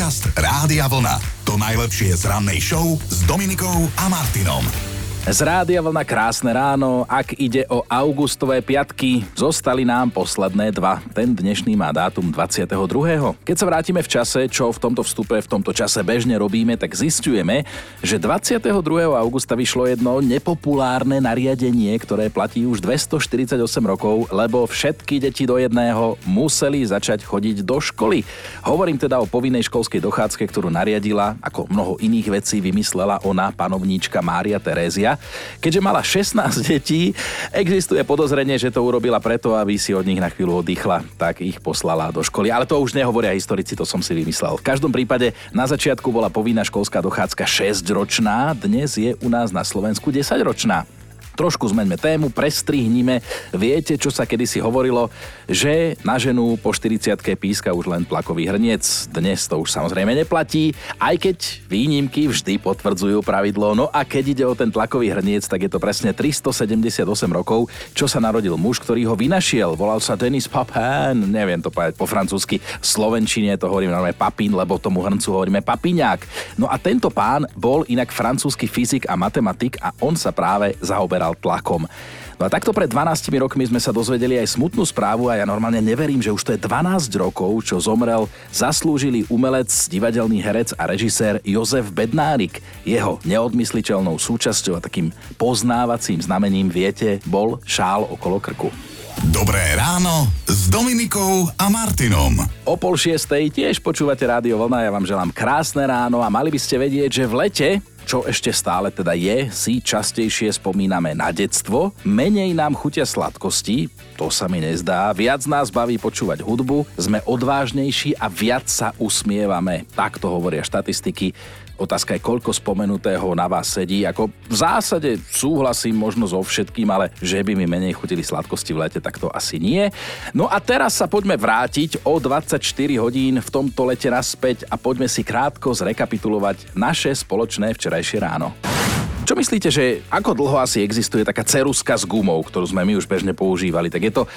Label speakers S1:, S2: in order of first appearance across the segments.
S1: Podcast Rádia Vlna. To najlepšie z rannej show s Dominikou a Martinom.
S2: Z Rádia Vlna krásne ráno. Ak ide o augustové piatky, zostali nám posledné dva. Ten dnešný má dátum 22. Keď sa vrátime v čase, čo v tomto vstupe, v tomto čase bežne robíme, tak zisťujeme, že 22. augusta vyšlo jedno nepopulárne nariadenie, ktoré platí už 248 rokov, lebo všetky deti do jedného museli začať chodiť do školy. Hovorím teda o povinnej školskej dochádzke, ktorú nariadila, ako mnoho iných vecí vymyslela ona, panovníčka Mária Terézia. Keďže mala 16 detí, existuje podozrenie, že to urobila preto, aby si od nich na chvíľu oddychla, tak ich poslala do školy. Ale to už nehovoria historici, to som si vymyslel. V každom prípade na začiatku bola povinná školská dochádzka 6-ročná, dnes je u nás na Slovensku 10-ročná. Trošku zmeňme tému, prestrihnime. Viete, čo sa kedysi hovorilo, že na ženu po 40-ke píska už len tlakový hrniec. Dnes to už samozrejme neplatí, aj keď výnimky vždy potvrdzujú pravidlo. No a keď ide o ten tlakový hrniec, tak je to presne 378 rokov, čo sa narodil muž, ktorý ho vynašiel. Volal sa Denis Papin, neviem to povedať po francúzsky. V slovenčine to hovorím normálne papín, lebo tomu hrncu hovoríme papiňák. No a tento pán bol inak francúzsky fyzik a matematik a on sa práve zaoberal tlakom. No a takto pred 12 rokmi sme sa dozvedeli aj smutnú správu a ja normálne neverím, že už to je 12 rokov, čo zomrel zaslúžilý umelec, divadelný herec a režisér Jozef Bednárik. Jeho neodmysliteľnou súčasťou a takým poznávacím znamením, viete, bol šál okolo krku.
S1: Dobré ráno s Dominikou a Martinom.
S2: O 5:30 tiež počúvate Rádio Vlna, ja vám želám krásne ráno a mali by ste vedieť, že v lete, čo ešte stále teda je, si častejšie spomíname na detstvo, menej nám chutia sladkosti, to sa mi nezdá, viac nás baví počúvať hudbu, sme odvážnejší a viac sa usmievame. Tak to hovoria štatistiky. Otázka je, koľko spomenutého na vás sedí. Ako v zásade súhlasím možno so všetkým, ale že by mi menej chutili sladkosti v lete, tak to asi nie. No a teraz sa poďme vrátiť o 24 hodín v tomto lete naspäť a poďme si krátko zrekapitulovať naše spoločné včerajšie ráno. Čo myslíte, že ako dlho asi existuje taká ceruska s gumou, ktorú sme my už bežne používali? Tak je to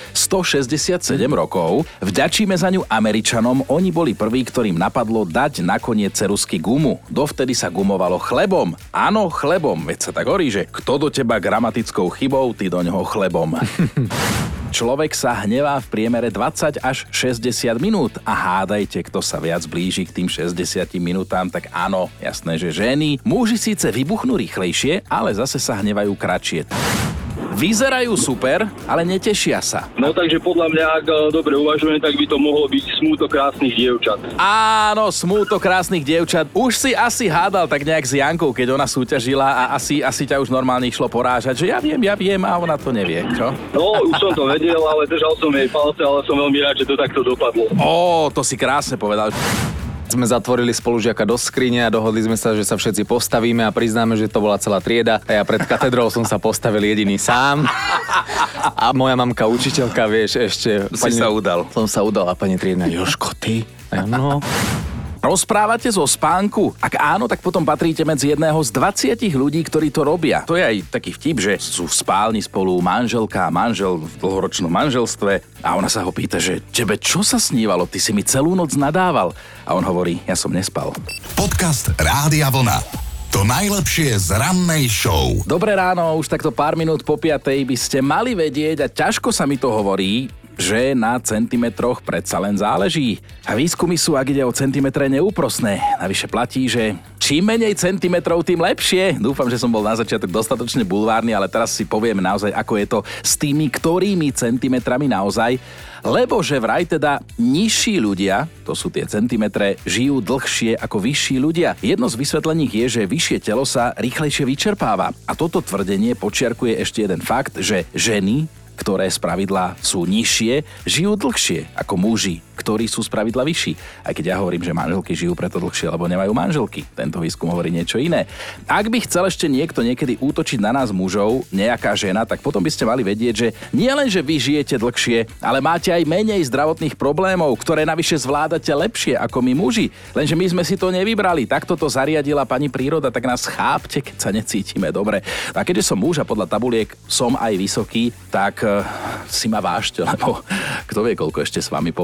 S2: 167 rokov. Vďačíme za ňu Američanom. Oni boli prví, ktorým napadlo dať nakoniec cerusky gumu. Dovtedy sa gumovalo chlebom. Áno, chlebom. Veď sa tak hovorí, že kto do teba gramatickou chybou, ty do ňoho chlebom. Človek sa hnevá v priemere 20 až 60 minút a hádajte, kto sa viac blíži k tým 60 minútám, tak áno, jasné, že ženy. Muži síce vybuchnú rýchlejšie, ale zase sa hnevajú kratšie. Vyzerajú super, ale netešia sa.
S3: No takže podľa mňa, ak dobre uvažujem, tak by to mohlo byť smútok krásnych dievčat.
S2: Áno, smútok krásnych dievčat. Už si asi hádal tak nejak s Jankou, keď ona súťažila a asi ťa už normálne išlo porážať, že ja viem a ona to nevie, čo?
S3: No, už som to vedel, ale držal som jej palce, ale som veľmi rád, že to takto dopadlo.
S2: Ó, to si krásne povedal.
S4: Sme zatvorili spolužiaka do skrine a dohodli sme sa, že sa všetci postavíme a priznáme, že to bola celá trieda a ja pred katedrou som sa postavil jediný sám a moja mamka učiteľka, vieš, ešte...
S2: Sa udal.
S4: Som sa udal a pani triedna, Jožko, ty? No...
S2: Rozprávate zo spánku? Ak áno, tak potom patríte medzi jedného z 20 ľudí, ktorí to robia. To je aj taký vtip, že sú v spálni spolu manželka a manžel v dlhoročnom manželstve a ona sa ho pýta, že tebe čo sa snívalo? Ty si mi celú noc nadával. A on hovorí, ja som nespal.
S1: Podcast Rádia Vlna. To najlepšie z rannej show.
S2: Dobré ráno, už takto pár minút po 5:00 by ste mali vedieť a ťažko sa mi to hovorí, že na centimetroch predsa len záleží. A výskumy sú, ak ide o centimetre, neúprosné. Navyše platí, že čím menej centimetrov, tým lepšie. Dúfam, že som bol na začiatok dostatočne bulvárny, ale teraz si poviem naozaj, ako je to s tými ktorými centimetrami naozaj. Lebo že vraj teda nižší ľudia, to sú tie centimetre, žijú dlhšie ako vyšší ľudia. Jedno z vysvetlení je, že vyššie telo sa rýchlejšie vyčerpáva. A toto tvrdenie podčiarkuje ešte jeden fakt, že ženy, ktoré spravidla sú nižšie, žijú dlhšie ako muži, ktorí sú spravidla vyšší. Aj keď ja hovorím, že manželky žijú preto dlhšie, lebo nemajú manželky. Tento výskum hovorí niečo iné. Ak by chcel ešte niekto niekedy útočiť na nás mužov, nejaká žena, tak potom by ste mali vedieť, že nie len, že vy žijete dlhšie, ale máte aj menej zdravotných problémov, ktoré navyše zvládate lepšie ako my muži. Lenže my sme si to nevybrali. Takto to zariadila pani príroda, tak nás chápte, keď sa necítime dobre. A keďže som muž a podľa tabuliek som aj vysoký, tak si ma vážte, lebo kto vie, koľko ešte s vami pobudnem.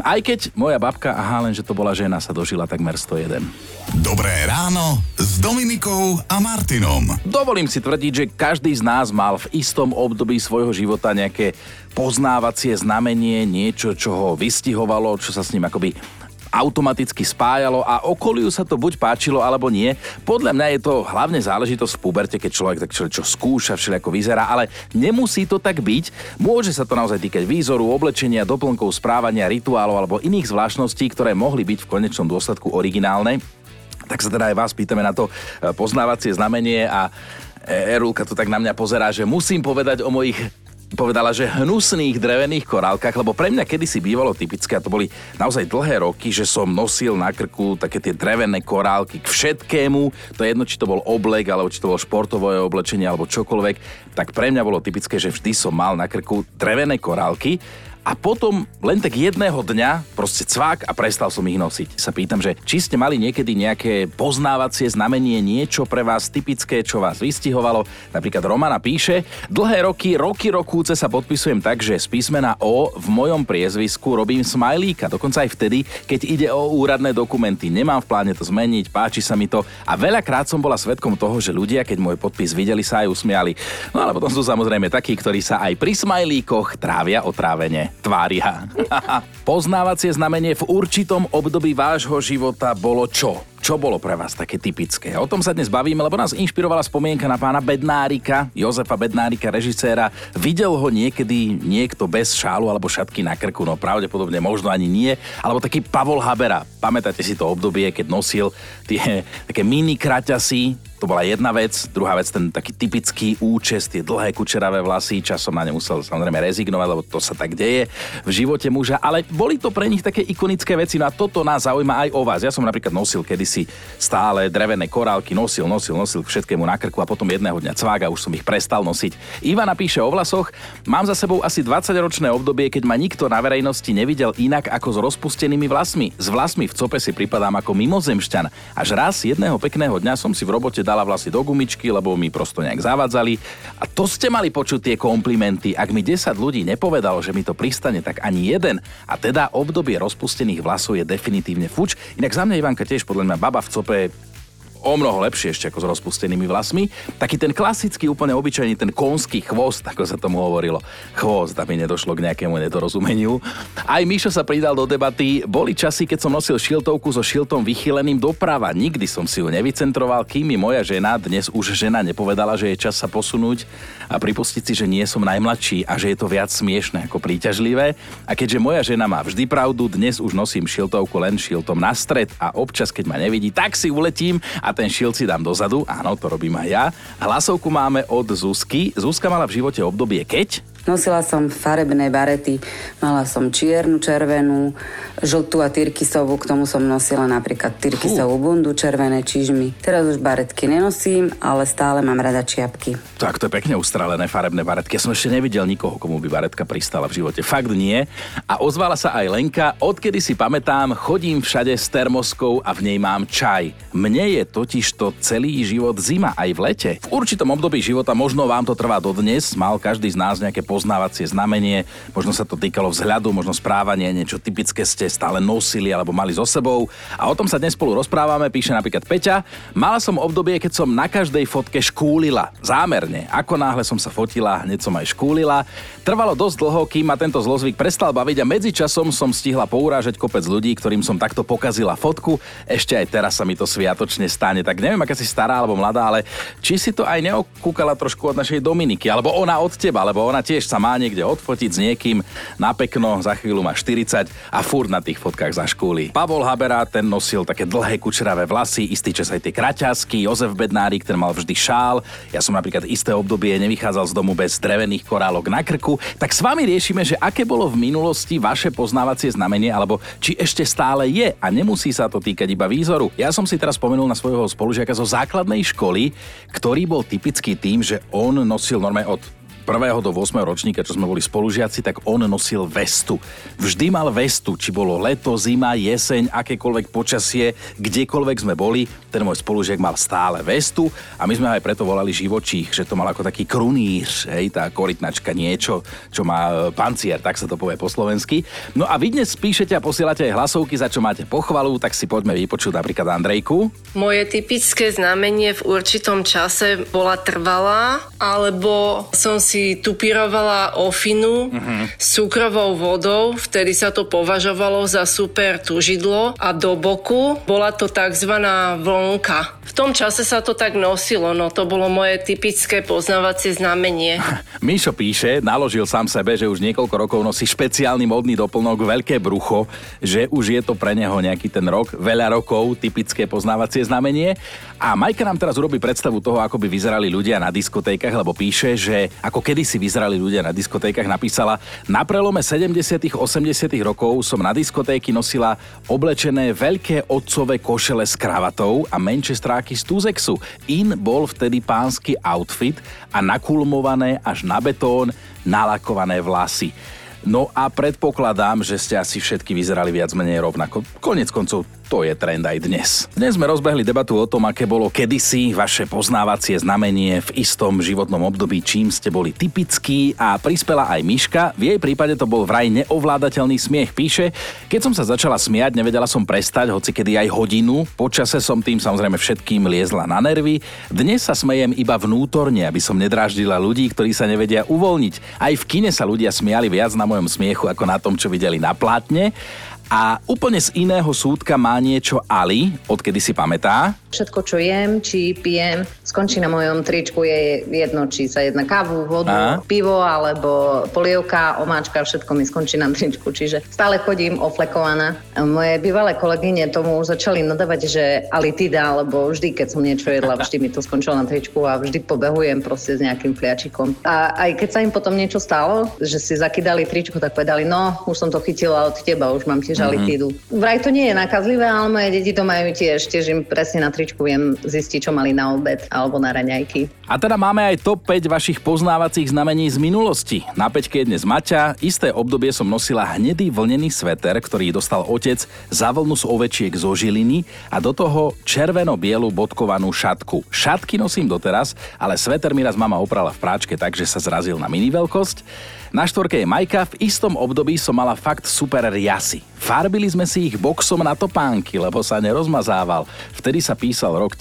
S2: Aj keď moja babka, lenže to bola žena, sa dožila takmer 101.
S1: Dobré ráno s Dominikou a Martinom.
S2: Dovolím si tvrdiť, že každý z nás mal v istom období svojho života nejaké poznávacie znamenie, niečo, čo ho vystihovalo, čo sa s ním akoby automaticky spájalo a okoliu sa to buď páčilo, alebo nie. Podľa mňa je to hlavne záležitosť v puberte, keď človek tak čo skúša, všelijako vyzerá, ale nemusí to tak byť. Môže sa to naozaj týkať výzoru, oblečenia, doplnkov správania, rituálov alebo iných zvláštností, ktoré mohli byť v konečnom dôsledku originálne. Tak sa teda aj vás pýtame na to poznávacie znamenie a Erulka tu tak na mňa pozerá, že musím povedať o mojich povedala, že hnusných drevených korálkach, lebo pre mňa kedysi bývalo typické, a to boli naozaj dlhé roky, že som nosil na krku také tie drevené korálky k všetkému, to je jedno, či to bol oblek, alebo či to bolo športové oblečenie, alebo čokoľvek, tak pre mňa bolo typické, že vždy som mal na krku drevené korálky. A potom len tak jedného dňa proste cvák a prestal som ich nosiť. Sa pýtam, že či ste mali niekedy nejaké poznávacie znamenie, niečo pre vás typické, čo vás vystihovalo. Napríklad Romana píše, dlhé roky rokúce sa podpisujem tak, že z písmena O v mojom priezvisku robím smajlíka. Dokonca aj vtedy, keď ide o úradné dokumenty. Nemám v pláne to zmeniť, páči sa mi to. A veľakrát som bola svedkom toho, že ľudia, keď môj podpis videli, sa aj usmiali. No ale potom sú samozrejme takí, ktorí sa aj pri smajlíkoch trávia otrávene. Tvária. Poznávacie znamenie v určitom období vášho života bolo čo? Čo bolo pre vás také typické? O tom sa dnes bavíme, lebo nás inšpirovala spomienka na pána Bednárika, Jozefa Bednárika, režiséra. Videl ho niekedy niekto bez šálu alebo šatky na krku? No pravdepodobne možno ani nie. Alebo taký Pavol Habera. Pamätáte si to obdobie, keď nosil tie také mini kraťasy? To bola jedna vec. Druhá vec, ten taký typický účes, tie dlhé kučeravé vlasy. Časom na ne musel samozrejme rezignovať, lebo to sa tak deje v živote muža. Ale boli to pre nich také ikonické veci. No a toto nás zaujíma aj o vás. Ja som napríklad nosil kedysi stále drevené korálky, nosil k všetkému na krku a potom jedného dňa cvák a už som ich prestal nosiť. Ivana píše o vlasoch. Mám za sebou asi 20-ročné obdobie, keď ma nikto na verejnosti nevidel inak ako s rozpustenými vlasmi. S vlasmi v cope si pripadám ako mimozemšťan. Až raz jedného pekného dňa som si v robote dala vlasy do gumičky, lebo mi prosto nejak zavádzali. A to ste mali počuť tie komplimenty. Ak mi 10 ľudí nepovedalo, že mi to pristane, tak ani jeden. A teda obdobie rozpustených vlasov je definitívne fuč. Inak za mňa Ivanka tiež podľa mňa baba v cope o mnoho lepšie ešte ako s rozpustenými vlasmi. Taký ten klasický, úplne obyčajný, ten konský chvost, ako sa tomu hovorilo. Chvost, aby nedošlo k nejakému nedorozumeniu. Aj Mišo sa pridal do debaty. Boli časy, keď som nosil šiltovku so šiltom vychyleným doprava. Nikdy som si ju nevycentroval, kým mi moja žena, dnes už žena, nepovedala, že je čas sa posunúť a pripustiť si, že nie som najmladší a že je to viac smiešné ako príťažlivé. A keďže moja žena má vždy pravdu, dnes už nosím šiltovku len šiltom na stred a občas, keď ma nevidí, tak si uletím a ten šilt si dám dozadu. Áno, to robím aj ja. Hlasovku máme od Zuzky. Zuzka mala v živote obdobie keď?
S5: Nosila som farebné barety, mala som čiernu, červenú, žltú a tyrkysovú, k tomu som nosila napríklad tyrkysovú bundu, červené čižmy. Teraz už baretky nenosím, ale stále mám rada čiapky.
S2: Tak to je pekne ustralené farebné baretky. Ja som ešte nevidel nikoho, komu by baretka pristala v živote. Fakt nie. A ozvala sa aj Lenka. Odkedy si pamätám, chodím všade s termoskou a v nej mám čaj. Mne je totižto celý život zima aj v lete. V určitom období života, možno vám to trvá dodnes, mal každý z nás nejaké poznávacie znamenie, možno sa to týkalo vzhľadu, možno správanie, niečo typické ste stále nosili alebo mali so sebou. A o tom sa dnes spolu rozprávame, píše napríklad Peťa. Mala som obdobie, keď som na každej fotke škúlila. Zámerne. Ako náhle som sa fotila, hneď som aj škúlila. Trvalo dosť dlho, kým ma tento zlozvyk prestal baviť a medzičasom som stihla pourážať kopec ľudí, ktorým som takto pokazila fotku. Ešte aj teraz sa mi to sviatočne stane. Tak neviem, aká si stará alebo mladá, ale či si to aj neokúkala trošku od našej Dominiky, alebo ona od teba, alebo ona tiež sa má niekde odfotiť s niekým na pekno, za chvíľu má 40 a furt na tých fotkách zaškúli. Pavol Habera, ten nosil také dlhé kučeravé vlasy, istý čas aj tie kraťasky, Jozef Bednárik, ten mal vždy šál. Ja som napríklad isté obdobie nevychádzal z domu bez drevených korálok na krku. Tak s vami riešime, že aké bolo v minulosti vaše poznávacie znamenie, alebo či ešte stále je a nemusí sa to týkať iba výzoru. Ja som si teraz spomenul na svojho spolužiaka zo základnej školy, ktorý bol typický tým, že on nosil normálne od 1. do 8. ročníka, čo sme boli spolužiaci, tak on nosil vestu. Vždy mal vestu, či bolo leto, zima, jeseň, akékoľvek počasie, kdekoľvek sme boli, ten môj spolužiak mal stále vestu a my sme aj preto volali živočích, že to mal ako taký krunír, hej, tá korytnačka niečo, čo má pancier, tak sa to povie po slovensky. No a vy dnes píšete a posielate aj hlasovky, za čo máte pochvalu, tak si poďme vypočuť napríklad Andrejku.
S6: Moje typické znamenie v určitom čase bola trvalá, alebo som si tupírovala ofinu s cukrovou vodou, vtedy sa to považovalo za super tužidlo a do boku bola to takzvaná vlnka. V tom čase sa to tak nosilo, no to bolo moje typické poznávacie znamenie.
S2: Míšo píše, naložil sám sebe, že už niekoľko rokov nosí špeciálny módny doplnok veľké brucho, že už je to pre neho nejaký ten rok, veľa rokov, typické poznávacie znamenie. A Majka nám teraz urobí predstavu toho, ako by vyzerali ľudia na diskotékach, lebo píše, že ako kedysi vyzerali ľudia na diskotékach, napísala: na prelome 70. 80. rokov som na diskotéky nosila oblečené veľké otcové košele s kravatou a manchesteráky z Tuzexu. In bol vtedy pánsky outfit a nakulmované až na betón nalakované vlasy. No a predpokladám, že ste asi všetky vyzerali viac menej rovnako. Koniec koncov to je trend aj dnes. Dnes sme rozbehli debatu o tom, aké bolo kedysi vaše poznávacie znamenie v istom životnom období, čím ste boli typickí, a prispela aj Miška. V jej prípade to bol vraj neovládateľný smiech. Píše: keď som sa začala smiať, nevedela som prestať, hoci kedy aj hodinu. Počase som tým samozrejme všetkým liezla na nervy. Dnes sa smejem iba vnútorne, aby som nedráždila ľudí, ktorí sa nevedia uvoľniť. Aj v kine sa ľudia smiali viac na mojom smiechu ako na tom, čo videli na plátne. A úplne z iného súdka má niečo Ali, odkedy si pamätá.
S7: Všetko, čo jem, či pijem, skončí na mojom tričku. Je jedno, či sa jedná kávu, vodu, pivo, alebo polievka, omáčka, všetko mi skončí na tričku. Čiže stále chodím oflekovaná. Moje bývalé kolegyne tomu už začali nadávať, že Ali teda, alebo vždy, keď som niečo jedla, vždy mi to skončilo na tričku a vždy pobehujem proste s nejakým fliačikom. A aj keď sa im potom niečo stalo, že si zakydali tričku, tak povedali: no, už som to chytila od teba, už mám tiež alitídu. Vraj to nie je nakazlivé, ale moje deti to majú tiež im presne na tričku viem zistiť, čo mali na obed alebo na raňajky.
S2: A teda máme aj top 5 vašich poznávacích znamení z minulosti. Na 5-ke je dnes Maťa. Isté obdobie som nosila hnedý vlnený sveter, ktorý dostal otec za vlnu z ovečiek zo Žiliny, a do toho červeno-bielu bodkovanú šatku. Šatky nosím doteraz, ale sveter mi raz mama oprala v práčke, takže sa zrazil na mini veľkosť. Na 4-ke je Majka. V istom období som mala fakt super riasy. Farbili sme si ich boxom na topánky, lebo sa nerozmazával. Vtedy sa písal rok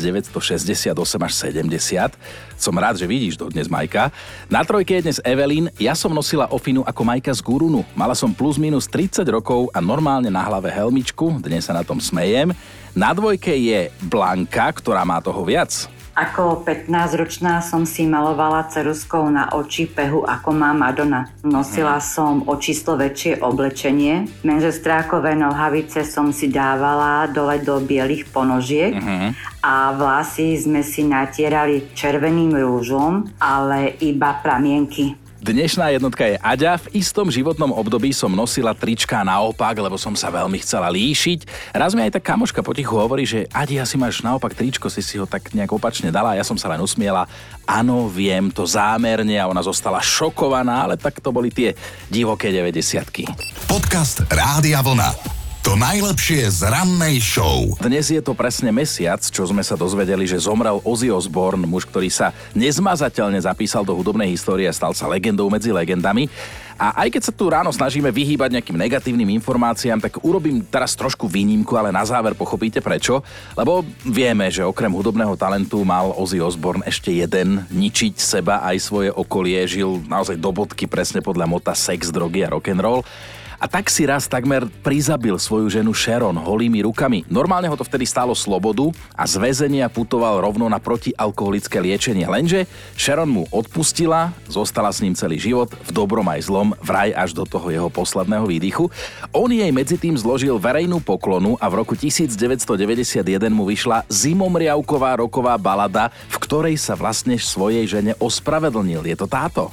S2: 1968 až 70. Som rád, že vidíš dodnes, Majka. Na 3-ke je dnes Evelyn. Ja som nosila ofinu ako Majka z Gurunu. Mala som plus minus 30 rokov a normálne na hlave helmičku. Dnes sa na tom smejem. Na 2-ke je Blanka, ktorá má toho viac.
S8: Ako 15-ročná som si malovala ceruzkou na oči pehu, ako má Madonna. Nosila som o čisto väčšie oblečenie. Menžestrákové nohavice som si dávala dole do bielých ponožiek a vlasy sme si natierali červeným rúžom, ale iba plamienky.
S2: Dnešná jednotka je Aďa. V istom životnom období som nosila trička naopak, lebo som sa veľmi chcela líšiť. Raz mi aj tá kamoška potichu hovorí, že Adi, asi máš naopak tričko, si ho tak nejak opačne dala. Ja som sa len usmiela. Áno, viem, to zámerne, a ona zostala šokovaná, ale tak to boli tie divoké 90-ky.
S1: Podcast Rádia Vlna. To najlepšie z rannej show.
S2: Dnes je to presne mesiac, čo sme sa dozvedeli, že zomrel Ozzy Osbourne, muž, ktorý sa nezmazateľne zapísal do hudobnej histórie a stal sa legendou medzi legendami. A aj keď sa tu ráno snažíme vyhýbať nejakým negatívnym informáciám, tak urobím teraz trošku výnimku, ale na záver pochopíte prečo. Lebo vieme, že okrem hudobného talentu mal Ozzy Osbourne ešte jeden: ničiť seba aj svoje okolie. Žil naozaj do bodky presne podľa mota sex, drogy a rock'n'roll. A tak si raz takmer prizabil svoju ženu Sharon holými rukami. Normálne ho to vtedy stálo slobodu a z väzenia putoval rovno na protialkoholické liečenie. Lenže Sharon mu odpustila, zostala s ním celý život, v dobrom aj zlom, vraj až do toho jeho posledného výdychu. On jej medzi tým zložil verejnú poklonu a v roku 1991 mu vyšla zimomriavková rocková balada, v ktorej sa vlastne svojej žene ospravedlnil. Je to táto?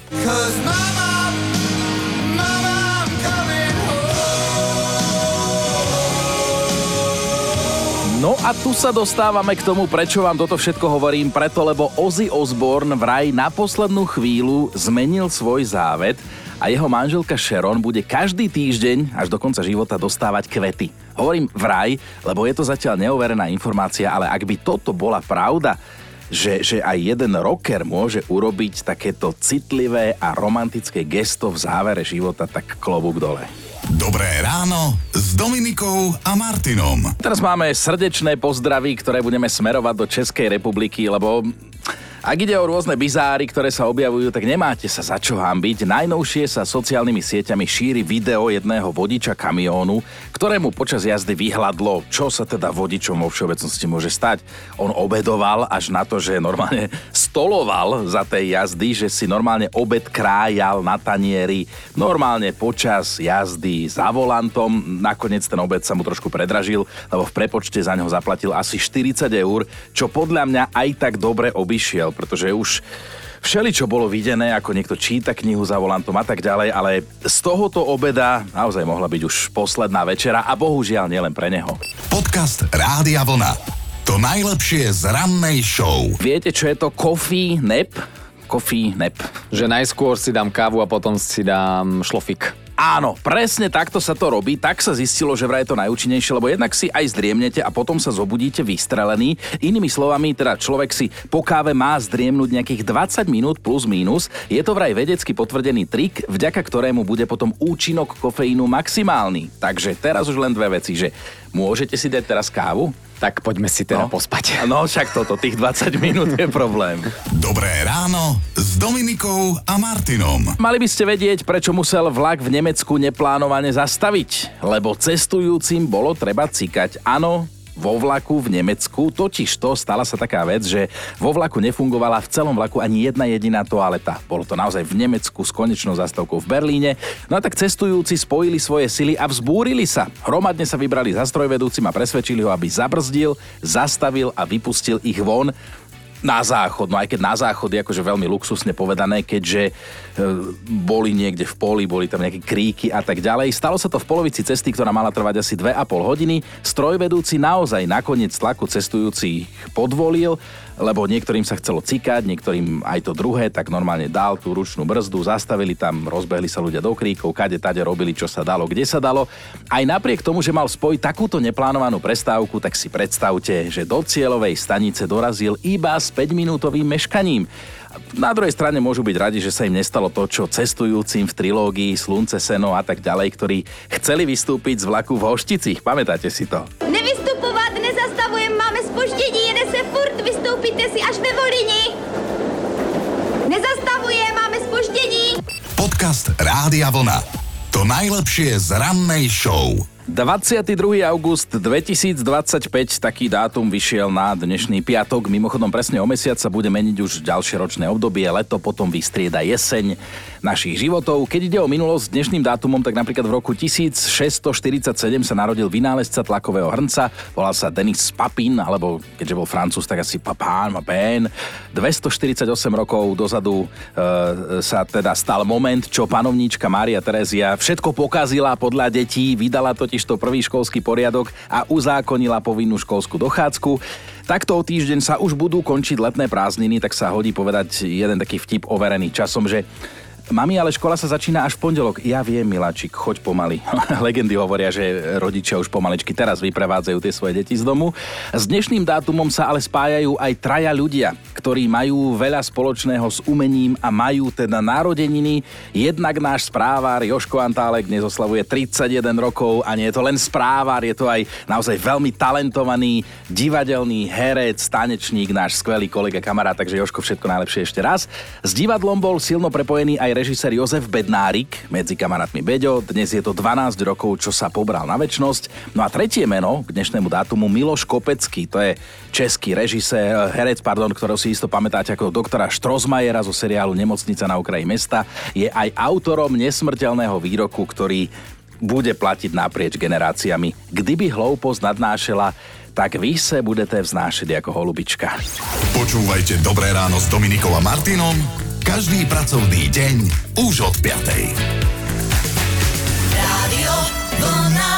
S2: No a tu sa dostávame k tomu, prečo vám toto všetko hovorím, preto lebo Ozzy Osbourne vraj na poslednú chvíľu zmenil svoj závet a jeho manželka Sharon bude každý týždeň až do konca života dostávať kvety. Hovorím vraj, lebo je to zatiaľ neoverená informácia, ale ak by toto bola pravda, že aj jeden rocker môže urobiť takéto citlivé a romantické gesto v závere života, tak klobúk dole.
S1: Dobré ráno s Dominikou a Martinom.
S2: Teraz máme srdečné pozdravy, ktoré budeme smerovať do Českej republiky, lebo ak ide o rôzne bizáry, ktoré sa objavujú, tak nemáte sa za čo hanbiť. Najnovšie sa sociálnymi sieťami šíri video jedného vodiča kamiónu, ktorému počas jazdy vyhladlo, čo sa teda vodičom vo všeobecnosti môže stať. On obedoval až na to, že normálne stoloval za tej jazdy, že si normálne obed krájal na tanieri, normálne počas jazdy za volantom. Nakoniec ten obed sa mu trošku predražil, lebo v prepočte za neho zaplatil asi 40 €, čo podľa mňa aj tak dobre obišiel, pretože už všeličo bolo videné, ako niekto číta knihu za volantom a tak ďalej, ale z tohoto obeda naozaj mohla byť už posledná večera a bohužiaľ nielen pre neho.
S1: Podcast Rádia Vlna. To najlepšie z rannej show.
S2: Viete, čo je to coffee nap? Coffee nap.
S4: Že najskôr si dám kávu a potom si dám šlofik.
S2: Áno, presne takto sa to robí, tak sa zistilo, že vraj je to najúčinnejšie, lebo jednak si aj zdriemnete a potom sa zobudíte vystrelený. Inými slovami, teda človek si po káve má zdriemnúť nejakých 20 minút plus mínus. Je to vraj vedecky potvrdený trik, vďaka ktorému bude potom účinok kofeínu maximálny. Takže teraz už len dve veci, že môžete si dať teraz kávu?
S4: Tak poďme si teda pospať.
S2: No však tých 20 minút je problém.
S1: Dobré ráno s Dominikou a Martinom.
S2: Mali by ste vedieť, prečo musel vlak v Nemecku neplánovane zastaviť. Lebo cestujúcim bolo treba cikať. Áno, vo vlaku v Nemecku, totižto stala sa taká vec, že vo vlaku nefungovala v celom vlaku ani jedna jediná toaleta. Bolo to naozaj v Nemecku s konečnou zastávkou v Berlíne. No a tak cestujúci spojili svoje sily a vzbúrili sa. Hromadne sa vybrali za strojvedúcim a presvedčili ho, aby zabrzdil, zastavil a vypustil ich von na záchod. No aj keď na záchod je akože veľmi luxusne povedané, keďže boli niekde v poli, boli tam nejaké kríky a tak ďalej. Stalo sa to v polovici cesty, ktorá mala trvať asi 2,5 hodiny. Strojvedúci naozaj nakoniec tlaku cestujúcich podvolil, lebo niektorým sa chcelo cikať, niektorým aj to druhé, tak normálne dal tú ručnú brzdu, zastavili tam, rozbehli sa ľudia do kríkov, kade tade robili, čo sa dalo, kde sa dalo. Aj napriek tomu, že mal spojiť takúto neplánovanú prestávku, tak si predstavte, že do cieľovej stanice dorazil iba s 5-minútovým meškaním. Na druhej strane môžu byť radi, že sa im nestalo to, čo cestujúcim v trilógii Slunce, seno a tak ďalej, ktorí chceli vystúpiť z vlaku v Hošticích. Pamätáte si to?
S9: Nevystupovat, nezastavujem, máme zpoždění, jede se furt, vystoupíte si až ve Volyni. Nezastavuje, máme zpoždění.
S1: Podcast Rádia Vlna. To najlepšie z rannej show.
S2: 22. august 2025, taký dátum vyšiel na dnešný piatok. Mimochodom presne o mesiac sa bude meniť už ďalšie ročné obdobie, leto potom vystrieda jeseň našich životov. Keď ide o minulosť dnešným dátumom, tak napríklad v roku 1647 sa narodil vynálezca tlakového hrnca, volal sa Denis Papin, alebo keďže bol Francúz, tak asi Papin. 248 rokov dozadu sa teda stal moment, čo panovníčka Mária Terézia všetko pokazila podľa detí, vydala totiž to prvý školský poriadok a uzákonila povinnú školskú dochádzku. Takto o týždeň sa už budú končiť letné prázdniny, tak sa hodí povedať jeden taký vtip overený časom, že mami, ale škola sa začína až v pondelok. Ja viem, miláčik, choď pomaly. Legendy hovoria, že rodičia už pomaličky teraz vyprevádzajú tie svoje deti z domu. S dnešným dátumom sa ale spájajú aj traja ľudia, ktorí majú veľa spoločného s umením a majú teda narodeniny. Jednak náš správar Jožko Antálek dnes oslavuje 31 rokov a nie je to len správar, je to aj naozaj veľmi talentovaný divadelný herec, tanečník, náš skvelý kolega, kamarát, takže Jožko, všetko najlepšie ešte raz. S divadlom bol silno prepojený aj režisér Jozef Bednárik, medzi kamarátmi Beďo. Dnes je to 12 rokov, čo sa pobral na večnosť. No a tretie meno k dnešnému dátumu Miloš Kopecký. To je český herec, ktorého si isto pamätáte ako doktora Štrosmajera zo seriálu Nemocnica na okraji mesta. Je aj autorom nesmrteľného výroku, ktorý bude platiť naprieč generáciami. Kdyby hlouposť nadnášela, tak vy se budete vznášať ako holubička.
S1: Počúvajte Dobré ráno s Dominikou a Martinom každý pracovný deň už od 5:00.
S10: Rádio Vlna.